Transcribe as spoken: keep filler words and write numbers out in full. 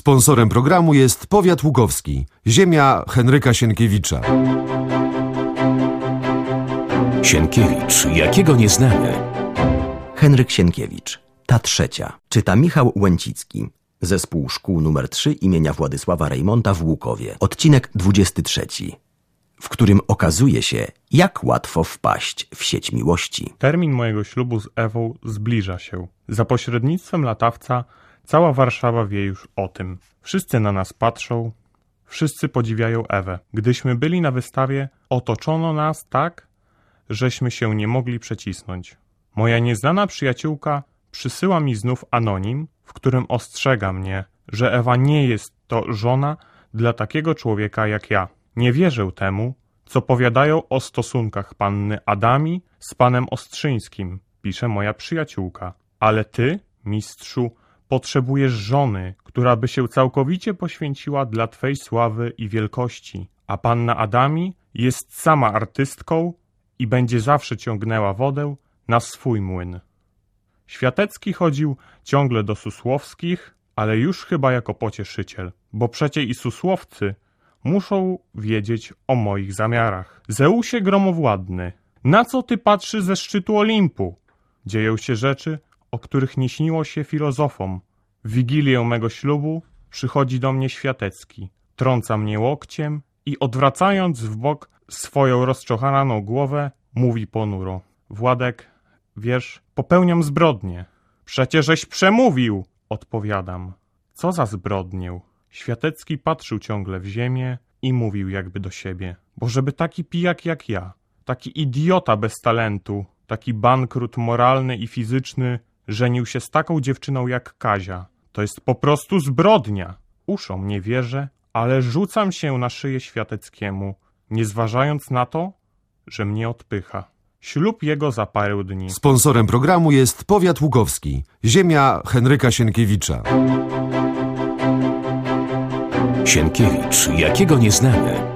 Sponsorem programu jest Powiat Łukowski, ziemia Henryka Sienkiewicza. Sienkiewicz, jakiego nie znamy? Henryk Sienkiewicz, ta trzecia. Czyta Michał Łęcicki. Zespół Szkół numer trzy imienia Władysława Reymonta w Łukowie. Odcinek dwudziesty trzeci, w którym okazuje się, jak łatwo wpaść w sieć miłości. Termin mojego ślubu z Ewą zbliża się. Za pośrednictwem latawca cała Warszawa wie już o tym. Wszyscy na nas patrzą, wszyscy podziwiają Ewę. Gdyśmy byli na wystawie, otoczono nas tak, żeśmy się nie mogli przecisnąć. Moja nieznana przyjaciółka przysyła mi znów anonim, w którym ostrzega mnie, że Ewa nie jest to żona dla takiego człowieka jak ja. Nie wierzę temu, co powiadają o stosunkach panny Adami z panem Ostrzyńskim, pisze moja przyjaciółka. Ale ty, mistrzu, potrzebujesz żony, która by się całkowicie poświęciła dla twej sławy i wielkości, a panna Adami jest sama artystką i będzie zawsze ciągnęła wodę na swój młyn. Światecki chodził ciągle do Susłowskich, ale już chyba jako pocieszyciel, bo przecie i Susłowcy muszą wiedzieć o moich zamiarach. Zeusie gromowładny, na co ty patrzy ze szczytu Olimpu? Dzieją się rzeczy, o których nie śniło się filozofom. W wigilię mego ślubu przychodzi do mnie Światecki, trąca mnie łokciem i odwracając w bok swoją rozczochraną głowę, mówi ponuro: Władek, wiesz, popełniam zbrodnię. Przecieżeś przemówił, odpowiadam. Co za zbrodnię? Światecki patrzył ciągle w ziemię i mówił jakby do siebie: bo żeby taki pijak jak ja, taki idiota bez talentu, taki bankrut moralny i fizyczny żenił się z taką dziewczyną jak Kazia, to jest po prostu zbrodnia. Uszom nie wierzę, ale rzucam się na szyję Świateckiemu, nie zważając na to, że mnie odpycha. Ślub jego za parę dni. Sponsorem programu jest Powiat Łukowski, ziemia Henryka Sienkiewicza. Sienkiewicz, jakiego nie znamy?